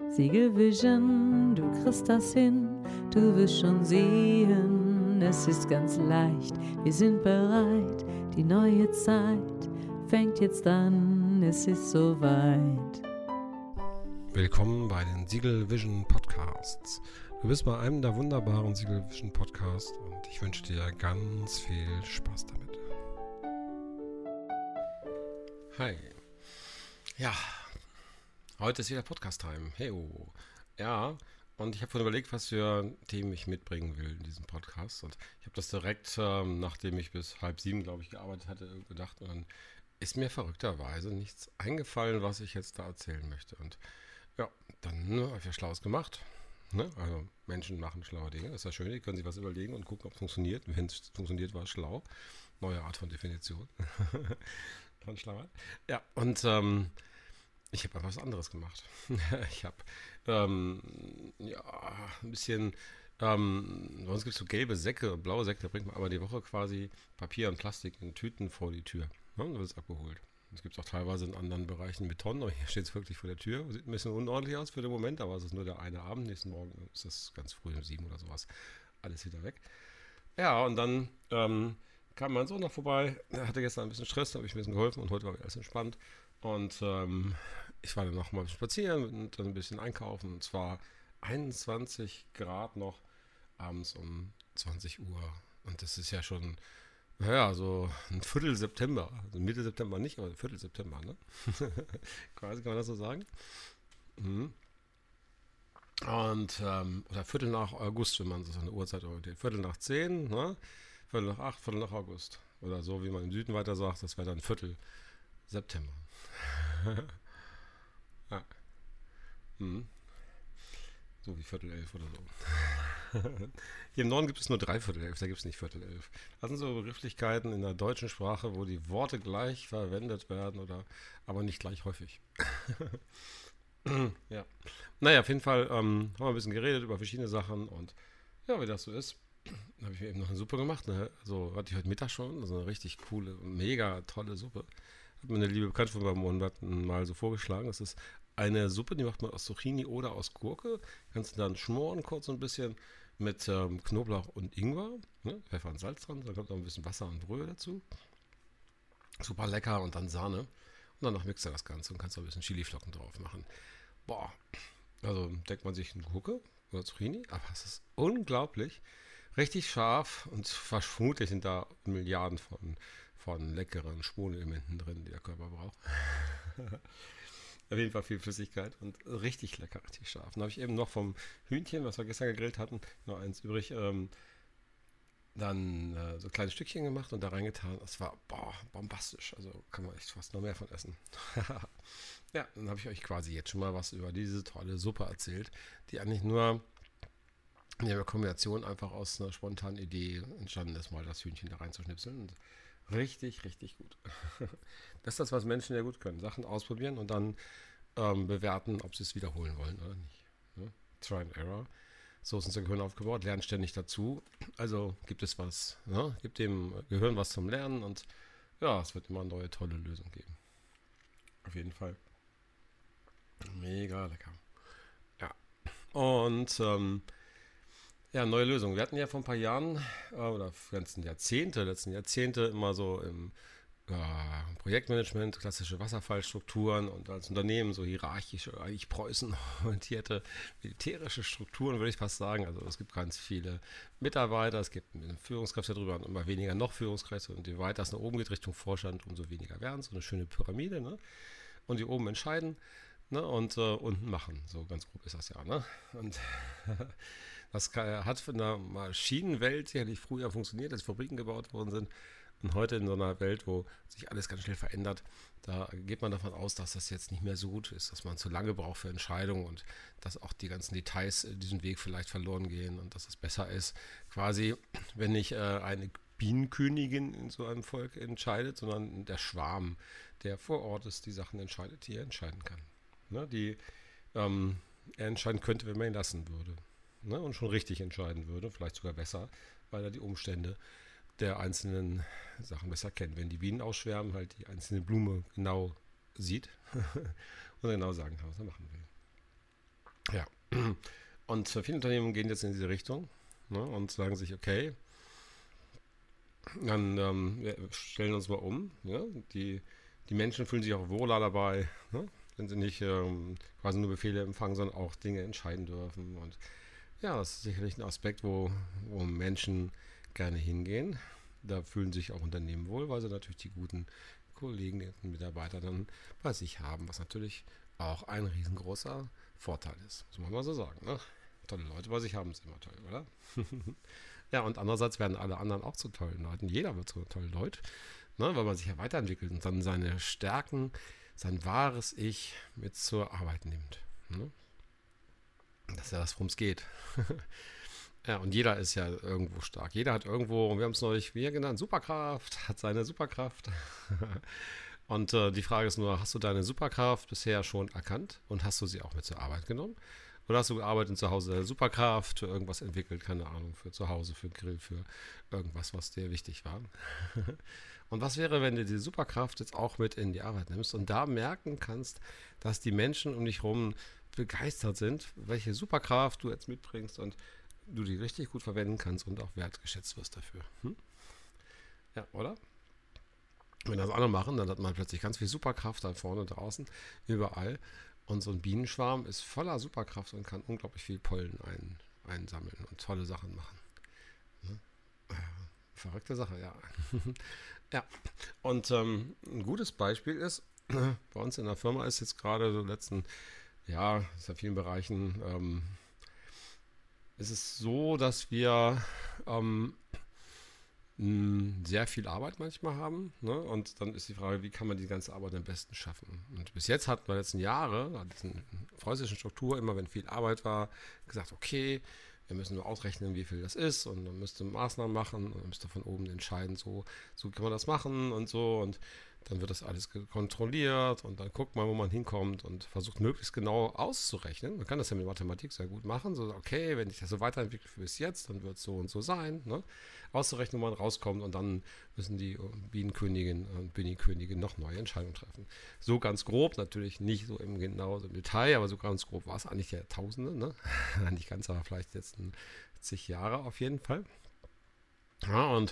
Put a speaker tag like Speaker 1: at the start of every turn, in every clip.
Speaker 1: Siegel Vision, du kriegst das hin, du wirst schon sehen, es ist ganz leicht, wir sind bereit, die neue Zeit fängt jetzt an, es ist soweit.
Speaker 2: Willkommen bei den Siegel Vision Podcasts. Du bist bei einem der wunderbaren Siegel Vision Podcasts und ich wünsche dir ganz viel Spaß damit. Hi. Ja, heute ist wieder Podcast-Time. Hey, oh. Ja, und ich habe vorhin überlegt, was für Themen ich mitbringen will in diesem Podcast. Und ich habe das direkt, nachdem ich bis 6:30, glaube ich, gearbeitet hatte, gedacht. Und dann ist mir verrückterweise nichts eingefallen, was ich jetzt da erzählen möchte. Und ja, dann habe ich ja Schlaues gemacht. Ne? Also Menschen machen schlaue Dinge. Das ist ja schön, die können sich was überlegen und gucken, ob es funktioniert. Wenn es funktioniert, war es schlau. Neue Art von Definition. Von Schlauheit. Ja, und ich habe einfach was anderes gemacht. Ich habe ein bisschen, bei uns gibt es so gelbe Säcke, blaue Säcke, da bringt man aber die Woche quasi Papier und Plastik in Tüten vor die Tür. Ne? Da wird es abgeholt. Es gibt auch teilweise in anderen Bereichen Beton, aber hier steht es wirklich vor der Tür. Sieht ein bisschen unordentlich aus für den Moment, aber es ist nur der eine Abend. Nächsten Morgen ist es ganz früh um 7 oder sowas. Alles wieder weg. Ja, und dann kam mein Sohn noch vorbei. Er hatte gestern ein bisschen Stress, da habe ich ein bisschen geholfen und heute war alles entspannt. Und ich war dann noch mal spazieren und dann ein bisschen einkaufen. Und zwar 21 Grad noch abends um 20 Uhr. Und das ist ja schon, naja, so ein Viertel September. Also Mitte September nicht, aber ein Viertel September, ne? Quasi kann man das so sagen. Mhm. Und, oder Viertel nach August, wenn man so eine Uhrzeit orientiert. Viertel nach 10, ne? Viertel nach 8, Viertel nach August. Oder so, wie man im Süden weiter sagt, das wäre dann Viertel September. Ja. Mhm. So wie Viertel 11 oder so. Hier im Norden gibt es nur 3/4 11, da gibt es nicht Viertel 11. Das sind so Begrifflichkeiten in der deutschen Sprache, wo die Worte gleich verwendet werden, oder aber nicht gleich häufig. Ja. Naja, auf jeden Fall haben wir ein bisschen geredet über verschiedene Sachen und ja, wie das so ist, habe ich mir eben noch eine Suppe gemacht. Ne? Also hatte ich heute Mittag schon, also eine richtig coole, mega tolle Suppe. Hat mir eine liebe Bekannte von meinem Monaten mal so vorgeschlagen. Das ist eine Suppe, die macht man aus Zucchini oder aus Gurke. Kannst du dann schmoren kurz so ein bisschen mit Knoblauch und Ingwer. Ne? Pfeffer und Salz dran. Dann kommt noch ein bisschen Wasser und Brühe dazu. Super lecker und dann Sahne. Und danach mixt er das Ganze und kannst noch ein bisschen Chiliflocken drauf machen. Boah, also denkt man sich eine Gurke oder Zucchini, aber es ist unglaublich. Richtig scharf und vermutlich sind da Milliarden von leckeren Spurenelementen drin, die der Körper braucht. Auf jeden Fall viel Flüssigkeit und richtig lecker, richtig scharf. Dann habe ich eben noch vom Hühnchen, was wir gestern gegrillt hatten, noch eins übrig, dann so kleine Stückchen gemacht und da reingetan. Das war bombastisch, also kann man echt fast noch mehr von essen. Ja, dann habe ich euch quasi jetzt schon mal was über diese tolle Suppe erzählt, die eigentlich nur in der Kombination einfach aus einer spontanen Idee entstanden ist, mal das Hühnchen da reinzuschnipseln. Und richtig, richtig gut. Das ist das, was Menschen ja gut können. Sachen ausprobieren und dann bewerten, ob sie es wiederholen wollen oder nicht. Ne? Try and Error. So ist unser Gehirn aufgebaut, lernt ständig dazu. Also gibt es was, ne? Gibt dem Gehirn was zum Lernen und ja, es wird immer eine neue, tolle Lösung geben. Auf jeden Fall. Mega lecker. Ja. Und ja, neue Lösung. Wir hatten ja vor ein paar Jahren oder letzten Jahrzehnte immer so im Projektmanagement, klassische Wasserfallstrukturen und als Unternehmen so hierarchische, eigentlich Preußen-orientierte militärische Strukturen, würde ich fast sagen. Also es gibt ganz viele Mitarbeiter, es gibt Führungskräfte darüber und immer weniger noch Führungskräfte und je weiter es nach oben geht Richtung Vorstand, umso weniger werden. So eine schöne Pyramide, ne? Und die oben entscheiden, ne? Und unten machen. So ganz grob ist das ja, ne? Und das hat in der Maschinenwelt sicherlich früher funktioniert, als Fabriken gebaut worden sind. Und heute in so einer Welt, wo sich alles ganz schnell verändert, da geht man davon aus, dass das jetzt nicht mehr so gut ist, dass man zu lange braucht für Entscheidungen und dass auch die ganzen Details diesen Weg vielleicht verloren gehen und dass es besser ist, quasi, wenn nicht eine Bienenkönigin in so einem Volk entscheidet, sondern der Schwarm, der vor Ort ist, die Sachen entscheidet, die er entscheiden kann. Ne, die er entscheiden könnte, wenn man ihn lassen würde. Ne, und schon richtig entscheiden würde, vielleicht sogar besser, weil er die Umstände der einzelnen Sachen besser kennt. Wenn die Bienen ausschwärmen, halt die einzelne Blume genau sieht und genau sagen kann, was er machen will. Ja. Und viele Unternehmen gehen jetzt in diese Richtung, ne, und sagen sich, okay, dann wir stellen uns mal um. Ja? Die Menschen fühlen sich auch wohler dabei, ne? Wenn sie nicht quasi nur Befehle empfangen, sondern auch Dinge entscheiden dürfen. Und ja, das ist sicherlich ein Aspekt, wo Menschen gerne hingehen. Da fühlen sich auch Unternehmen wohl, weil sie natürlich die guten Kollegen, die Mitarbeiter dann bei sich haben, was natürlich auch ein riesengroßer Vorteil ist, muss man mal so sagen. Ne? Tolle Leute bei sich haben ist immer toll, oder? Ja, und andererseits werden alle anderen auch zu tollen Leuten. Jeder wird zu tollen Leuten, ne, weil man sich ja weiterentwickelt und dann seine Stärken, sein wahres Ich mit zur Arbeit nimmt. Ne? Das ist ja das, worum es geht. Ja, und jeder ist ja irgendwo stark. Jeder hat irgendwo, wir haben es neulich wie genannt, Superkraft, hat seine Superkraft. Und die Frage ist nur, hast du deine Superkraft bisher schon erkannt und hast du sie auch mit zur Arbeit genommen? Oder hast du gearbeitet und zu Hause deine Superkraft für irgendwas entwickelt, keine Ahnung, für zu Hause, für Grill, für irgendwas, was dir wichtig war? Und was wäre, wenn du die Superkraft jetzt auch mit in die Arbeit nimmst und da merken kannst, dass die Menschen um dich herum begeistert sind, welche Superkraft du jetzt mitbringst und du die richtig gut verwenden kannst und auch wertgeschätzt wirst dafür. Hm? Ja, oder? Wenn das andere machen, dann hat man plötzlich ganz viel Superkraft da vorne draußen, überall. Und so ein Bienenschwarm ist voller Superkraft und kann unglaublich viel Pollen einsammeln und tolle Sachen machen. Ne? Verrückte Sache, ja. Ja, und ein gutes Beispiel ist, bei uns in der Firma ist jetzt gerade so letzten, ja, ist ja vielen Bereichen, ist es so, dass wir sehr viel Arbeit manchmal haben. Ne? Und dann ist die Frage, wie kann man die ganze Arbeit am besten schaffen? Und bis jetzt hatten wir letzten Jahre, an diesen preußischen Struktur, immer wenn viel Arbeit war, gesagt, okay, wir müssen nur ausrechnen, wie viel das ist und dann müsste Maßnahmen machen und dann müsste von oben entscheiden, so kann man das machen und so und dann wird das alles kontrolliert und dann guckt man, wo man hinkommt und versucht möglichst genau auszurechnen. Man kann das ja mit Mathematik sehr gut machen, so okay, wenn ich das so weiterentwickle bis jetzt, dann wird es so und so sein, ne? Auszurechnen, wo man rauskommt und dann müssen die Bienenkönigin und Bienenkönigin noch neue Entscheidungen treffen. So ganz grob, natürlich nicht so im Detail, aber so ganz grob war es eigentlich ja Tausende, ne? Nicht ganz, aber vielleicht jetzt zig Jahre auf jeden Fall. Ja, und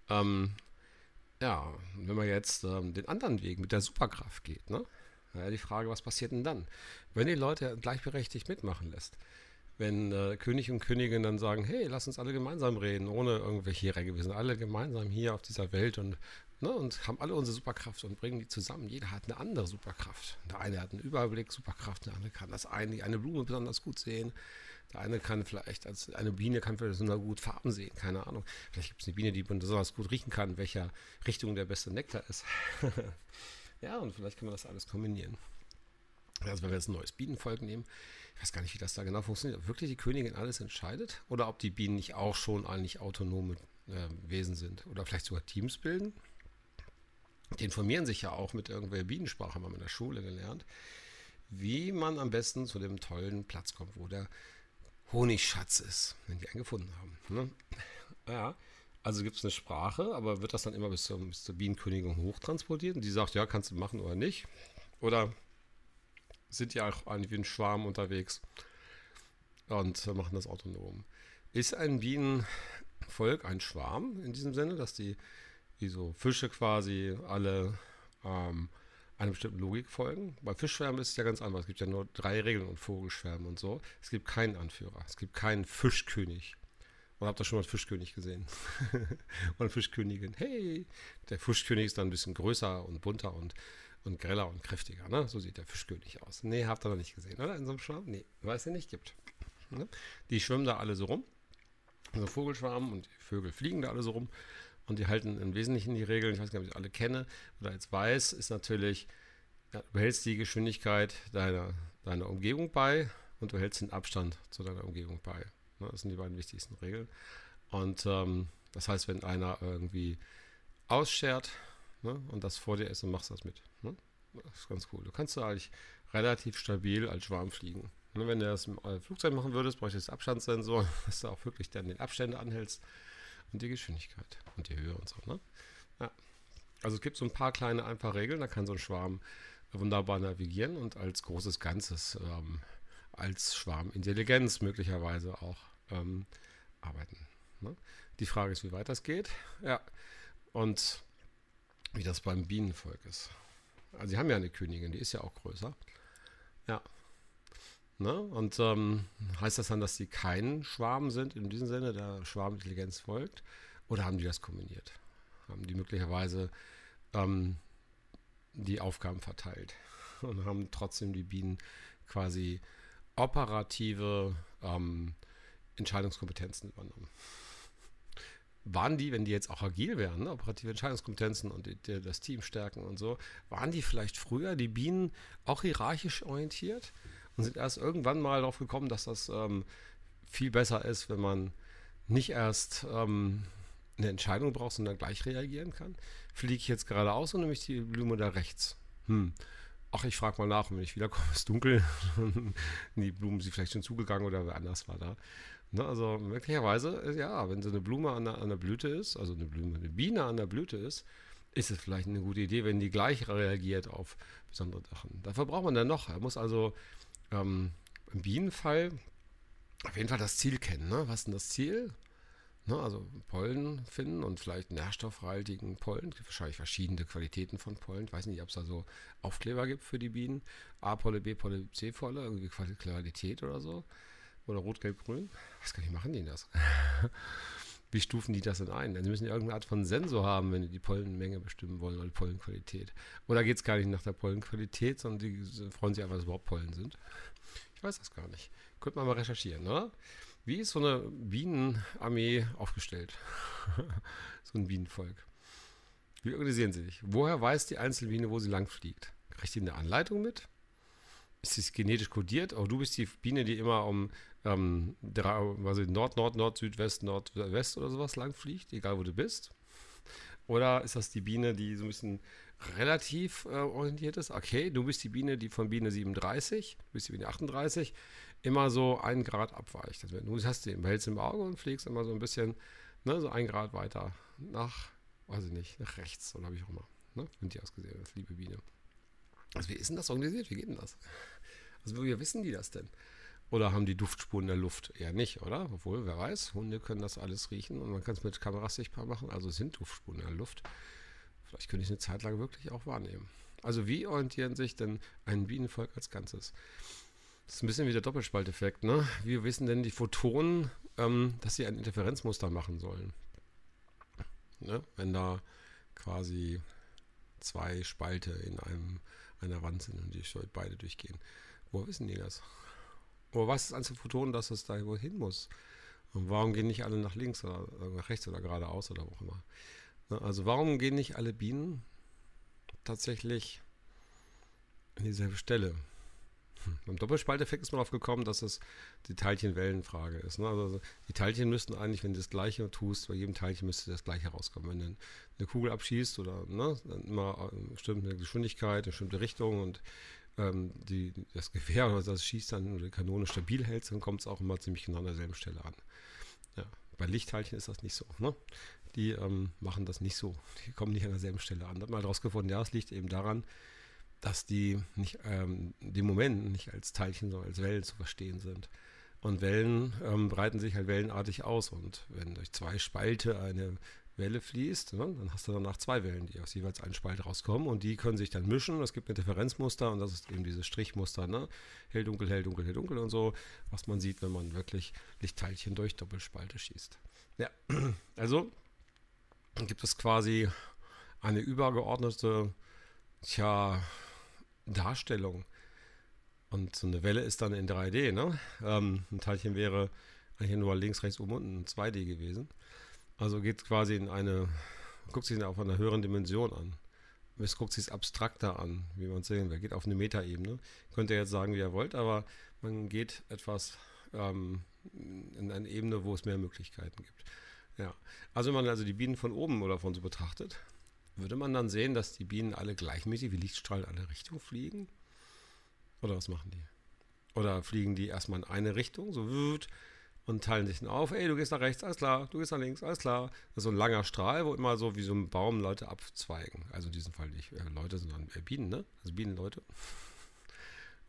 Speaker 2: ja, wenn man jetzt den anderen Weg mit der Superkraft geht, ne? Ja, die Frage, was passiert denn dann? Wenn die Leute gleichberechtigt mitmachen lässt, wenn König und Königin dann sagen, hey, lass uns alle gemeinsam reden, ohne irgendwelche Hierarchie, wir sind alle gemeinsam hier auf dieser Welt und, ne, und haben alle unsere Superkraft und bringen die zusammen. Jeder hat eine andere Superkraft. Der eine hat einen Überblick, Superkraft, der andere kann die eine Blume besonders gut sehen. Der eine kann vielleicht, als eine Biene kann vielleicht so gut Farben sehen, keine Ahnung. Vielleicht gibt es eine Biene, die besonders gut riechen kann, in welcher Richtung der beste Nektar ist. Ja, und vielleicht kann man das alles kombinieren. Also wenn wir jetzt ein neues Bienenvolk nehmen, ich weiß gar nicht, wie das da genau funktioniert, ob wirklich die Königin alles entscheidet oder ob die Bienen nicht auch schon eigentlich autonome Wesen sind oder vielleicht sogar Teams bilden. Die informieren sich ja auch mit irgendwelcher Bienensprache, haben wir in der Schule gelernt, wie man am besten zu dem tollen Platz kommt, wo der Honigschatz ist, wenn die einen gefunden haben. Ne? Ja, also gibt es eine Sprache, aber wird das dann immer bis zur Bienenkönigin hochtransportiert und die sagt, ja, kannst du machen oder nicht? Oder sind die auch eigentlich wie ein Schwarm unterwegs und machen das autonom? Ist ein Bienenvolk ein Schwarm in diesem Sinne, dass die wie so Fische quasi alle einer bestimmten Logik folgen? Bei Fischschwärmen ist es ja ganz anders. Es gibt ja nur 3 Regeln und Vogelschwärmen und so. Es gibt keinen Anführer. Es gibt keinen Fischkönig. Oder habt ihr schon mal einen Fischkönig gesehen? Oder eine Fischkönigin. Hey! Der Fischkönig ist dann ein bisschen größer und bunter und greller und kräftiger. Ne? So sieht der Fischkönig aus. Nee, habt ihr noch nicht gesehen, oder? In so einem Schwarm? Nee, weil es den nicht gibt. Ne? Die schwimmen da alle so rum. So Vogelschwarm und die Vögel fliegen da alle so rum. Und die halten im Wesentlichen die Regeln, ich weiß gar nicht, ob ich alle kenne oder jetzt weiß, ist natürlich, ja, du behältst die Geschwindigkeit deiner Umgebung bei und du hältst den Abstand zu deiner Umgebung bei. Ne, das sind die beiden wichtigsten Regeln. Und das heißt, wenn einer irgendwie ausschert, ne, und das vor dir ist, dann machst du das mit. Ne? Das ist ganz cool. Du kannst eigentlich relativ stabil als Schwarm fliegen. Ne, wenn du das im Flugzeug machen würdest, bräuchtest du Abstandssensor, dass du auch wirklich dann den Abstände anhältst. Und die Geschwindigkeit und die Höhe und so. Ne? Ja. Also es gibt so ein paar kleine, einfache Regeln, da kann so ein Schwarm wunderbar navigieren und als großes Ganzes als Schwarmintelligenz möglicherweise auch arbeiten. Ne? Die Frage ist, wie weit das geht. Ja, und wie das beim Bienenvolk ist. Also sie haben ja eine Königin, die ist ja auch größer. Ja. Ne? Und heißt das dann, dass sie kein Schwarm sind, in diesem Sinne, der Schwarmintelligenz folgt? Oder haben die das kombiniert? Haben die möglicherweise die Aufgaben verteilt und haben trotzdem die Bienen quasi operative Entscheidungskompetenzen übernommen? Waren die, wenn die jetzt auch agil wären, ne, operative Entscheidungskompetenzen und das Team stärken und so, waren die vielleicht früher, die Bienen, auch hierarchisch orientiert und sind erst irgendwann mal darauf gekommen, dass das viel besser ist, wenn man nicht erst eine Entscheidung braucht, sondern gleich reagieren kann? Fliege ich jetzt geradeaus und nehme ich die Blume da rechts? Ach, ich frage mal nach, und wenn ich wiederkomme, ist dunkel. Die Blumen sind vielleicht schon zugegangen oder wer anders war da. Ne, also möglicherweise, ja, wenn so eine Blume an der Blüte ist, also eine Biene an der Blüte ist es vielleicht eine gute Idee, wenn die gleich reagiert auf besondere Sachen. Dafür braucht man dann noch. Er muss also im Bienenfall auf jeden Fall das Ziel kennen. Ne? Was ist denn das Ziel? Ne, also Pollen finden und vielleicht nährstoffhaltigen Pollen. Es gibt wahrscheinlich verschiedene Qualitäten von Pollen. Ich weiß nicht, ob es da so Aufkleber gibt für die Bienen. A-Polle, B-Polle, C-Polle, irgendwie Qualität oder so. Oder rot, gelb, grün. Was kann ich machen die das? Wie stufen die das denn ein? Sie müssen ja irgendeine Art von Sensor haben, wenn die Pollenmenge bestimmen wollen oder die Pollenqualität. Oder geht es gar nicht nach der Pollenqualität, sondern die freuen sich einfach, dass überhaupt Pollen sind. Ich weiß das gar nicht. Könnte man mal recherchieren, oder? Wie ist so eine Bienenarmee aufgestellt? So ein Bienenvolk. Wie organisieren sie sich? Woher weiß die Einzelbiene, wo sie lang fliegt? Kriegt die eine Anleitung mit? Ist es genetisch kodiert? Oh, du bist die Biene, die immer um Nord, Südwest, Nordwest oder sowas lang fliegt, egal wo du bist? Oder ist das die Biene, die so ein bisschen relativ orientiert ist? Okay, du bist die Biene, die von Biene 37, du bist die Biene 38, immer so 1 Grad abweicht. Also du hast den behältst im Auge und fliegst immer so ein bisschen, ne, so 1 Grad weiter nach, weiß ich nicht, nach rechts oder habe ich auch immer, ne, von dir aus gesehen, das liebe Biene. Also wie ist denn das organisiert? Wie geht denn das? Also woher wissen die das denn? Oder haben die Duftspuren in der Luft? Eher nicht, oder? Obwohl, wer weiß, Hunde können das alles riechen und man kann es mit Kameras sichtbar machen. Also es sind Duftspuren in der Luft. Vielleicht könnte ich eine Zeit lang wirklich auch wahrnehmen. Also wie orientieren sich denn ein Bienenvolk als Ganzes? Das ist ein bisschen wie der Doppelspalteffekt, ne? Wie wissen denn die Photonen, dass sie ein Interferenzmuster machen sollen? Ne? Wenn da quasi 2 Spalte in einer Wand sind und die beide durchgehen. Woher wissen die das? Oder was ist an den Photonen, dass es da wohin muss? Und warum gehen nicht alle nach links oder nach rechts oder geradeaus oder wo auch immer? Ne? Also warum gehen nicht alle Bienen tatsächlich an dieselbe Stelle? Beim Doppelspalteffekt ist man darauf gekommen, dass es die Teilchenwellenfrage ist. Ne? Also die Teilchen müssten eigentlich, wenn du das Gleiche tust, bei jedem Teilchen müsste das Gleiche rauskommen. Wenn du eine Kugel abschießt oder ne, dann immer eine bestimmte Geschwindigkeit, eine bestimmte Richtung und das Gewehr oder das schießt dann oder die Kanone stabil hält, dann kommt es auch immer ziemlich genau an derselben Stelle an. Ja, bei Lichtteilchen ist das nicht so. Ne? Die machen das nicht so. Die kommen nicht an derselben Stelle an. Da hat man herausgefunden, ja, es liegt eben daran, dass die nicht, die Momente nicht als Teilchen, sondern als Wellen zu verstehen sind. Und Wellen breiten sich halt wellenartig aus. Und wenn durch 2 Spalte eine Welle fließt, ne, dann hast du danach 2 Wellen, die aus jeweils einem Spalt rauskommen. Und die können sich dann mischen. Es gibt ein Differenzmuster und das ist eben dieses Strichmuster, ne? Hell, dunkel, hell, dunkel, hell, dunkel und so, was man sieht, wenn man wirklich Lichtteilchen durch Doppelspalte schießt. Ja, also gibt es quasi eine übergeordnete Darstellung. Und so eine Welle ist dann in 3D, ne? Ein Teilchen wäre eigentlich nur links, rechts, oben, unten 2D gewesen. Also geht quasi guckt sich auf einer höheren Dimension an. Es guckt sich es abstrakter an, wie man es sehen will. Geht auf eine Metaebene. Könnt ihr jetzt sagen, wie ihr wollt, aber man geht etwas in eine Ebene, wo es mehr Möglichkeiten gibt. Ja. Also wenn man also die Bienen von oben oder von so betrachtet, würde man dann sehen, dass die Bienen alle gleichmäßig wie Lichtstrahlen in alle Richtungen fliegen? Oder was machen die? Oder fliegen die erstmal in eine Richtung, so und teilen sich dann auf, ey, du gehst nach rechts, alles klar, du gehst nach links, alles klar. Das ist so ein langer Strahl, wo immer so wie so ein Baum Leute abzweigen. Also in diesem Fall nicht Leute, sondern Bienen, ne? Also Bienenleute.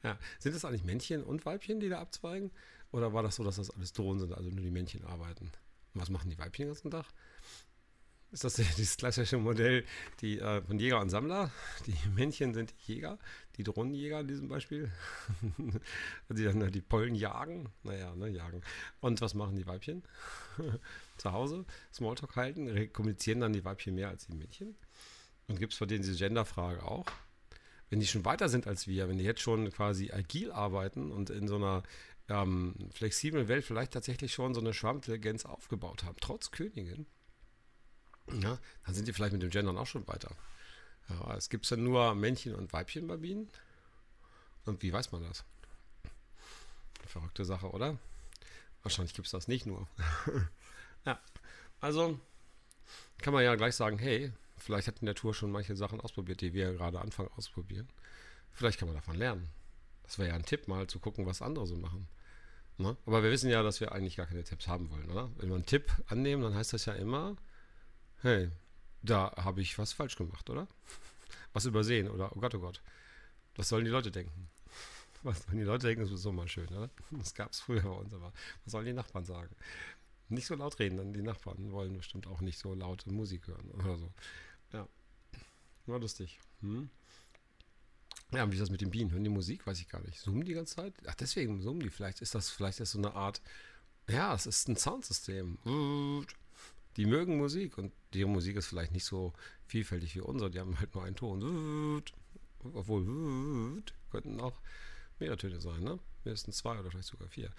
Speaker 2: Ja. Sind das eigentlich Männchen und Weibchen, die da abzweigen? Oder war das so, dass das alles Drohnen sind, also nur die Männchen arbeiten? Und was machen die Weibchen den ganzen Tag? Ist das dieses klassische Modell von Jäger und Sammler? Die Männchen sind die Jäger, die Drohnenjäger in diesem Beispiel, die dann die Pollen jagen. Naja, ne, jagen. Und was machen die Weibchen? Zu Hause Smalltalk halten, kommunizieren dann die Weibchen mehr als die Männchen? Und gibt es bei denen diese Genderfrage auch? Wenn die schon weiter sind als wir, wenn die jetzt schon quasi agil arbeiten und in so einer flexiblen Welt vielleicht tatsächlich schon so eine Schwarmintelligenz aufgebaut haben, trotz Königin, ja, dann sind die vielleicht mit dem Gendern auch schon weiter. Ja, es gibt ja nur Männchen und Weibchen bei Bienen. Und wie weiß man das? Eine verrückte Sache, oder? Wahrscheinlich gibt es das nicht nur. Ja, also kann man ja gleich sagen, hey, vielleicht hat die Natur schon manche Sachen ausprobiert, die wir gerade anfangen auszuprobieren. Vielleicht kann man davon lernen. Das wäre ja ein Tipp, mal zu gucken, was andere so machen. Ne? Aber wir wissen ja, dass wir eigentlich gar keine Tipps haben wollen, oder? Wenn wir einen Tipp annehmen, dann heißt das ja immer, hey, da habe ich was falsch gemacht, oder? Was übersehen, oder? Oh Gott, was sollen die Leute denken? Was sollen die Leute denken, das ist so mal schön, oder? Das gab es früher bei uns, aber was sollen die Nachbarn sagen? Nicht so laut reden, denn die Nachbarn wollen bestimmt auch nicht so laute Musik hören oder so. Ja, war lustig. Ja, und wie ist das mit den Bienen? Hören die Musik? Weiß ich gar nicht. Summen die ganze Zeit? Ach, deswegen summen die. Vielleicht ist das so eine Art, ja, es ist ein Soundsystem. Die mögen Musik und die Musik ist vielleicht nicht so vielfältig wie unsere. Die haben halt nur einen Ton. Obwohl, könnten auch mehrere Töne sein, ne? Mindestens 2 oder vielleicht sogar 4.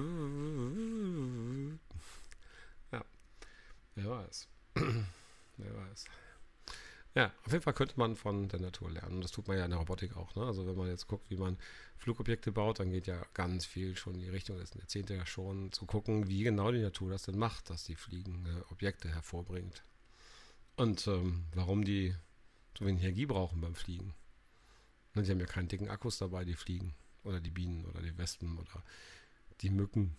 Speaker 2: Ja, wer weiß. Wer weiß. Ja, auf jeden Fall könnte man von der Natur lernen. Und das tut man ja in der Robotik auch. Ne? Also wenn man jetzt guckt, wie man Flugobjekte baut, dann geht ja ganz viel schon in die Richtung, das sind Jahrzehnte ja schon, zu gucken, wie genau die Natur das denn macht, dass die fliegende Objekte hervorbringt. Und warum die so wenig Energie brauchen beim Fliegen. Und die haben ja keine dicken Akkus dabei, die fliegen. Oder die Bienen oder die Wespen oder die Mücken.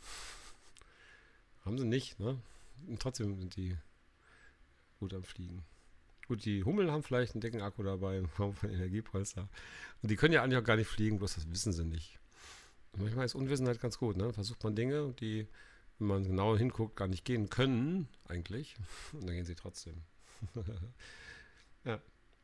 Speaker 2: Haben sie nicht, ne? Und trotzdem sind die gut am Fliegen. Gut, die Hummeln haben vielleicht einen dicken Akku dabei in Form von Energiepolster. Und die können ja eigentlich auch gar nicht fliegen, bloß das wissen sie nicht. Und manchmal ist Unwissenheit ganz gut, ne? Versucht man Dinge, die, wenn man genau hinguckt, gar nicht gehen können, eigentlich. Und dann gehen sie trotzdem. Ja.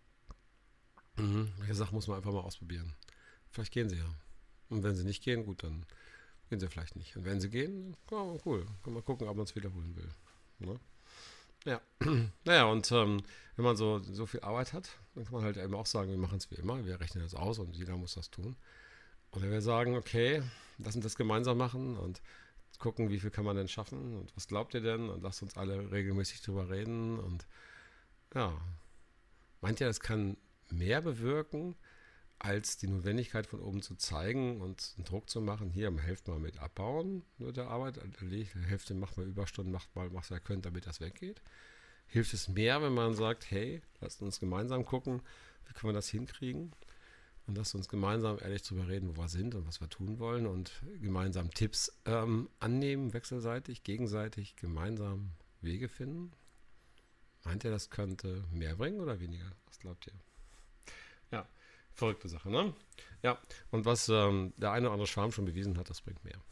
Speaker 2: Welche Sachen muss man einfach mal ausprobieren. Vielleicht gehen sie ja. Und wenn sie nicht gehen, gut, dann gehen sie vielleicht nicht. Und wenn sie gehen, ja, cool. Kann man gucken, ob man es wiederholen will. Ne? Ja. Naja, und wenn man so viel Arbeit hat, dann kann man halt eben auch sagen, wir machen es wie immer, wir rechnen das aus und jeder muss das tun. Oder wir sagen, okay, lass uns das gemeinsam machen und gucken, wie viel kann man denn schaffen und was glaubt ihr denn und lasst uns alle regelmäßig drüber reden und ja, meint ihr, das kann mehr bewirken, als die Notwendigkeit von oben zu zeigen und einen Druck zu machen, hier, helft mal mit abbauen mit der Arbeit, Hälfte macht mal Überstunden, macht mal, was ihr könnt, damit das weggeht. Hilft es mehr, wenn man sagt, hey, lasst uns gemeinsam gucken, wie können wir das hinkriegen und lasst uns gemeinsam ehrlich drüber reden, wo wir sind und was wir tun wollen und gemeinsam Tipps annehmen, wechselseitig, gegenseitig, gemeinsam Wege finden. Meint ihr, das könnte mehr bringen oder weniger? Was glaubt ihr? Ja. Verrückte Sache, ne? Ja, und was der eine oder andere Schwarm schon bewiesen hat, das bringt mehr.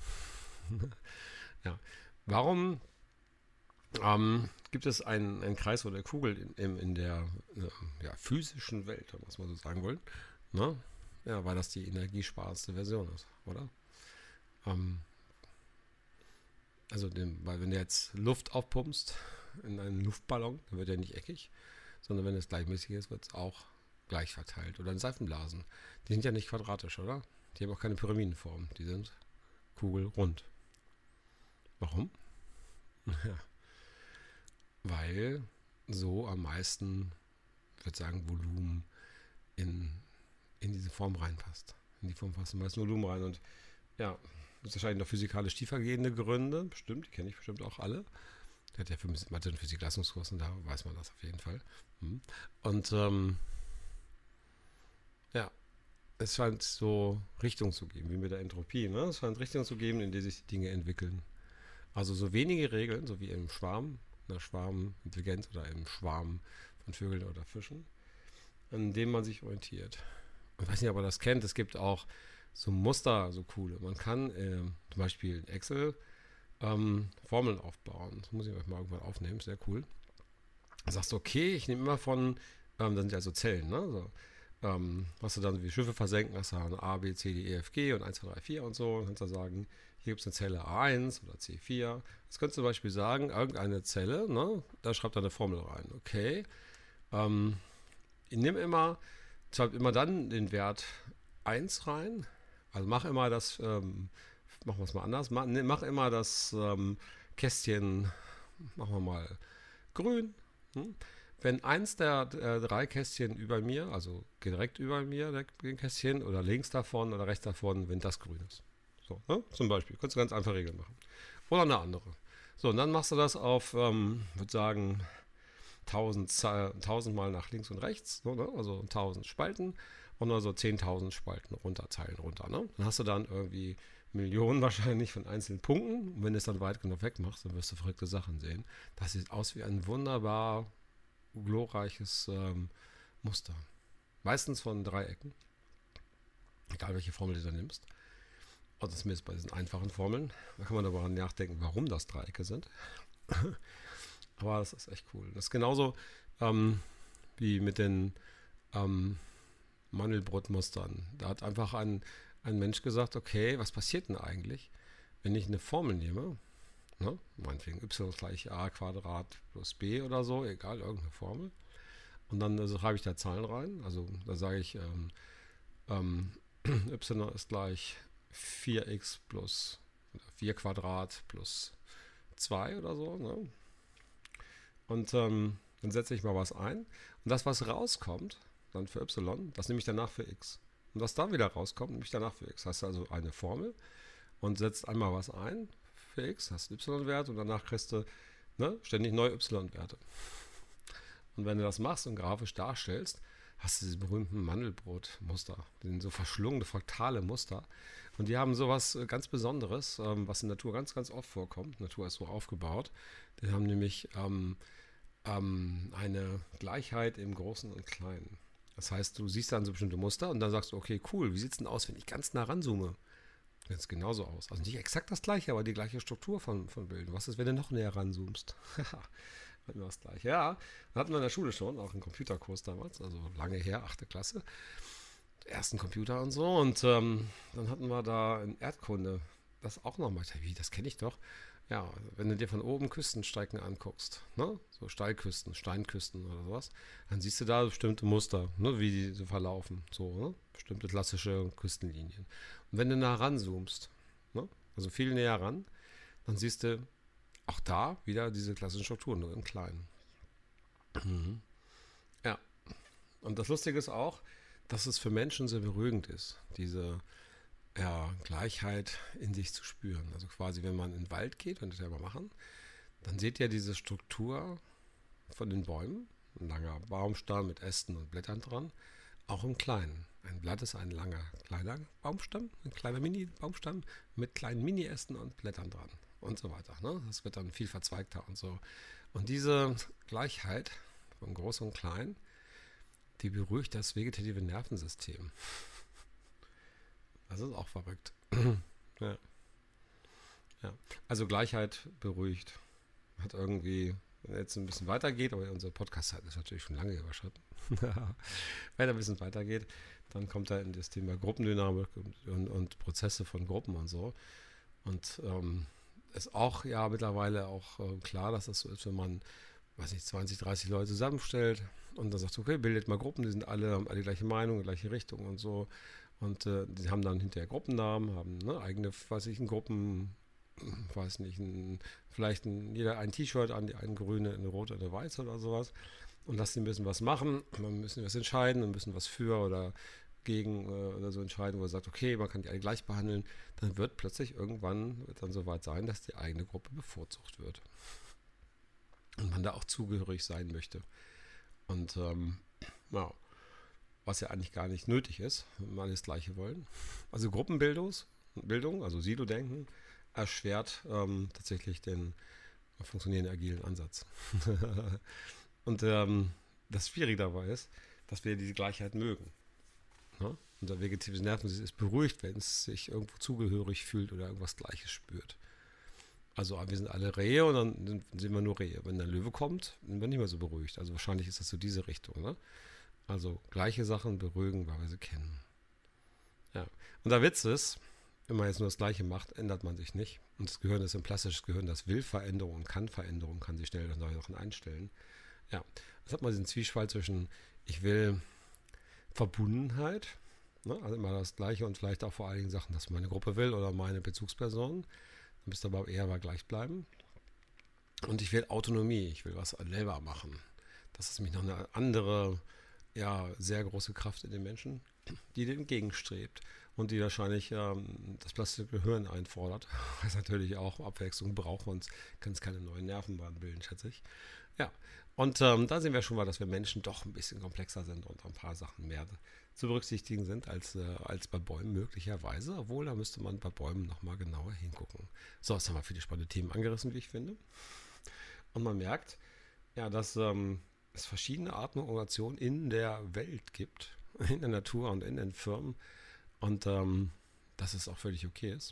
Speaker 2: Ja. Warum gibt es einen Kreis oder Kugel in der physischen Welt, was wir so sagen wollen? Ne? Ja, weil das die energiesparendste Version ist, oder? Weil wenn du jetzt Luft aufpumpst in einen Luftballon, dann wird er nicht eckig, sondern wenn es gleichmäßig ist, wird es auch gleich verteilt. Oder in Seifenblasen. Die sind ja nicht quadratisch, oder? Die haben auch keine Pyramidenform. Die sind kugelrund. Warum? Ja. Weil so am meisten, ich würde sagen, Volumen in diese Form reinpasst. In die Form passt am meisten Volumen rein. Und ja, das ist wahrscheinlich noch physikalisch tiefergehende Gründe. Bestimmt, die kenne ich bestimmt auch alle. Der hat ja für Mathe- und Physik-Leistungskurs und da weiß man das auf jeden Fall. Und ja, es scheint so Richtung zu geben, wie mit der Entropie. Ne? Es scheint Richtung zu geben, in die sich die Dinge entwickeln. Also so wenige Regeln, so wie im Schwarm, in der Schwarmintelligenz oder im Schwarm von Vögeln oder Fischen, an dem man sich orientiert. Ich weiß nicht, ob ihr das kennt, es gibt auch so Muster, so coole. Man kann zum Beispiel in Excel Formeln aufbauen. Das muss ich euch mal irgendwann aufnehmen, sehr cool. Dann sagst du, okay, ich nehme immer von, das sind ja so Zellen, ne? So, hast du dann wie Schiffe versenken, hast du dann A, B, C, D, E, F, G und 1, 2, 3, 4 und so. Und kannst du sagen, hier gibt es eine Zelle A1 oder C4. Das könntest du zum Beispiel sagen, irgendeine Zelle, ne? Da schreibt er eine Formel rein. Okay, ich nehme immer, schreib immer dann den Wert 1 rein. Also mach immer das, machen wir es mal anders, mach immer das Kästchen, machen wir mal grün. Wenn eins der drei Kästchen über mir, also direkt über mir, der Kästchen, oder links davon oder rechts davon, wenn das grün ist. So, ne? Zum Beispiel. Kannst du ganz einfach Regeln machen. Oder eine andere. So, und dann machst du das auf, würde sagen, 1000 Mal nach links und rechts, so, ne? Also 1000 Spalten und also 10.000 Spalten runter, Zeilen runter. Ne? Dann hast du dann irgendwie Millionen wahrscheinlich von einzelnen Punkten. Und wenn du es dann weit genug wegmachst, dann wirst du verrückte Sachen sehen. Das sieht aus wie ein wunderbar glorreiches Muster. Meistens von Dreiecken. Egal welche Formel du da nimmst. Und das ist bei diesen einfachen Formeln. Da kann man darüber nachdenken, warum das Dreiecke sind. Aber das ist echt cool. Das ist genauso wie mit den Mandelbrotmustern. Da hat einfach ein Mensch gesagt, okay, was passiert denn eigentlich, wenn ich eine Formel nehme, ne? Meinetwegen y gleich a Quadrat plus b oder so, egal, irgendeine Formel. Und dann schreibe ich da Zahlen rein. Also da sage ich, y ist gleich 4x plus 4 Quadrat plus 2 oder so. Ne? Und dann setze ich mal was ein. Und das, was rauskommt, dann für y, das nehme ich danach für x. Und was da wieder rauskommt, nehme ich danach für x. Hast du also eine Formel und setzt einmal was ein für x, hast einen y-Wert und danach kriegst du ständig neue y-Werte. Und wenn du das machst und grafisch darstellst, hast du diese berühmten Mandelbrot-Muster, die sind so verschlungene, fraktale Muster. Und die haben sowas ganz Besonderes, was in der Natur ganz, ganz oft vorkommt. Die Natur ist so aufgebaut. Die haben nämlich eine Gleichheit im Großen und Kleinen. Das heißt, du siehst dann so bestimmte Muster und dann sagst du, okay, cool, wie sieht es denn aus, wenn ich ganz nah ranzoome? Sieht es genauso aus. Also nicht exakt das gleiche, aber die gleiche Struktur von Bildern. Was ist, wenn du noch näher ranzoomst? Hatten wir das gleiche. Ja, hatten wir in der Schule schon, auch einen Computerkurs damals, also lange her, 8. Klasse. Ersten Computer und so. Und dann hatten wir da in Erdkunde das auch nochmal. Wie, das kenne ich doch. Ja, wenn du dir von oben Küstenstrecken anguckst, ne? So Steilküsten, Steinküsten oder sowas, dann siehst du da bestimmte Muster, ne? Wie die so verlaufen. So, ne? Bestimmte klassische Küstenlinien. Und wenn du nah ranzoomst, ne? Also viel näher ran, dann siehst du auch da wieder diese klassischen Strukturen, nur im Kleinen. Mhm. Ja. Und das Lustige ist auch, dass es für Menschen sehr beruhigend ist, diese Gleichheit in sich zu spüren. Also quasi, wenn man in den Wald geht und das selber machen, dann seht ihr diese Struktur von den Bäumen, ein langer Baumstamm mit Ästen und Blättern dran, auch im Kleinen. Ein Blatt ist ein langer, kleiner Baumstamm, ein kleiner Mini-Baumstamm mit kleinen Mini-Ästen und Blättern dran und so weiter. Ne? Das wird dann viel verzweigter und so. Und diese Gleichheit von Groß und Klein, die beruhigt das vegetative Nervensystem. Das ist auch verrückt. Ja. Ja. Also Gleichheit beruhigt. Hat irgendwie, wenn jetzt ein bisschen weitergeht, aber unsere Podcast-Zeit ist natürlich schon lange überschritten. Wenn er ein bisschen weitergeht, dann kommt er in das Thema Gruppendynamik und Prozesse von Gruppen und so. Und ist auch mittlerweile auch klar, dass das so ist, wenn man, 20, 30 Leute zusammenstellt und dann sagt, okay, bildet mal Gruppen, die haben alle die gleiche Meinung, die gleiche Richtung und so. Und die haben dann hinterher Gruppennamen, haben eigene, ein Gruppen, jeder ein T-Shirt an, die einen grüne, eine rote, eine weiße oder sowas. Und lassen die ein bisschen was machen, man müssen was entscheiden, ein bisschen was für oder gegen oder so entscheiden, wo er sagt, okay, man kann die alle gleich behandeln. Dann wird plötzlich irgendwann dann soweit sein, dass die eigene Gruppe bevorzugt wird. Und man da auch zugehörig sein möchte. Und was ja eigentlich gar nicht nötig ist, wenn wir alles Gleiche wollen. Also Gruppenbildung, also Silo-Denken, erschwert tatsächlich den funktionierenden agilen Ansatz. Und das Schwierige dabei ist, dass wir diese Gleichheit mögen. Ne? unser vegetatives Nervensystem ist beruhigt, wenn es sich irgendwo zugehörig fühlt oder irgendwas Gleiches spürt. Also wir sind alle Rehe und dann sind wir nur Rehe. Wenn der Löwe kommt, sind wir nicht mehr so beruhigt. Also wahrscheinlich ist das so diese Richtung. Ne? Also gleiche Sachen beruhigen, weil wir sie kennen. Ja. Und der Witz ist, wenn man jetzt nur das Gleiche macht, ändert man sich nicht. Und das Gehirn ist ein plastisches Gehirn, das will Veränderung, kann sich schnell neue Sachen einstellen. Ja, das hat man diesen Zwiespalt zwischen, ich will Verbundenheit, ne? Also immer das Gleiche und vielleicht auch vor allen Dingen Sachen, dass meine Gruppe will oder meine Bezugsperson. Dann müsst ihr aber eher mal gleich bleiben. Und ich will Autonomie, ich will was selber machen. Das ist nämlich noch eine andere, ja, sehr große Kraft in den Menschen, die dem entgegenstrebt und die wahrscheinlich das plastische Gehirn einfordert, was natürlich auch Abwechslung braucht, sonst kann es keine neuen Nervenbahnen bilden, schätze ich. Ja, und da sehen wir schon mal, dass wir Menschen doch ein bisschen komplexer sind und ein paar Sachen mehr zu berücksichtigen sind als bei Bäumen möglicherweise, obwohl da müsste man bei Bäumen nochmal genauer hingucken. So, jetzt haben wir viele spannende Themen angerissen, wie ich finde. Und man merkt, ja, dass es verschiedene Arten und Organisationen in der Welt gibt, in der Natur und in den Firmen und dass es auch völlig okay ist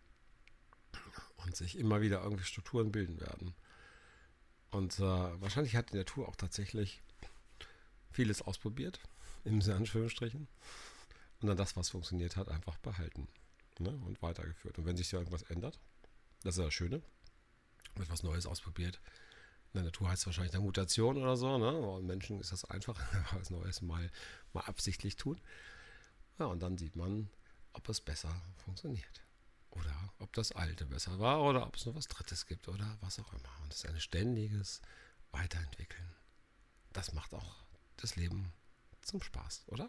Speaker 2: und sich immer wieder irgendwie Strukturen bilden werden. Und wahrscheinlich hat die Natur auch tatsächlich vieles ausprobiert, in Anführungsstrichen, und dann das, was funktioniert hat, einfach behalten, ne, und weitergeführt. Und wenn sich da irgendwas ändert, das ist das Schöne, wird was Neues ausprobiert. In der Natur heißt es wahrscheinlich eine Mutation oder so, ne? Und Menschen ist das einfach, was Neues mal absichtlich tun. Ja, und dann sieht man, ob es besser funktioniert. Oder ob das Alte besser war oder ob es noch was Drittes gibt oder was auch immer. Und es ist ein ständiges Weiterentwickeln. Das macht auch das Leben zum Spaß, oder?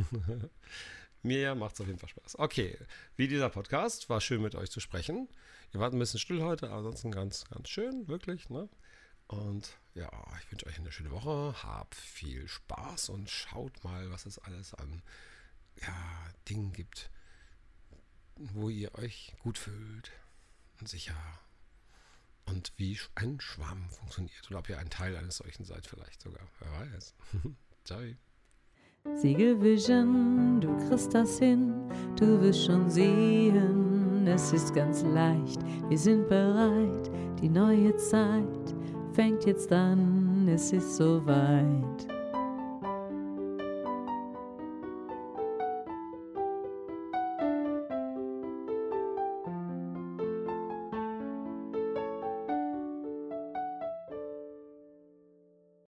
Speaker 2: Mir macht es auf jeden Fall Spaß. Okay, wie dieser Podcast, war schön mit euch zu sprechen. Ihr wart ein bisschen still heute, aber ansonsten ganz, ganz schön, wirklich, ne? Und ja, ich wünsche euch eine schöne Woche, habt viel Spaß und schaut mal, was es alles an Dingen gibt, wo ihr euch gut fühlt und sicher und wie ein Schwarm funktioniert oder ob ihr ein Teil eines solchen seid vielleicht sogar, wer weiß. Ciao.
Speaker 1: Siegelvision, du kriegst das hin, du wirst schon sehen, es ist ganz leicht, wir sind bereit, die neue Zeit fängt jetzt an, es ist soweit.